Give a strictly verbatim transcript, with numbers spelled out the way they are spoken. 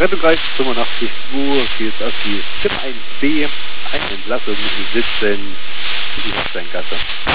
Rettungsreich fünfundachtzig zwei, G S Assi, Tipp eins B, eine Entlassung, sitzen, die Hofsteingasse.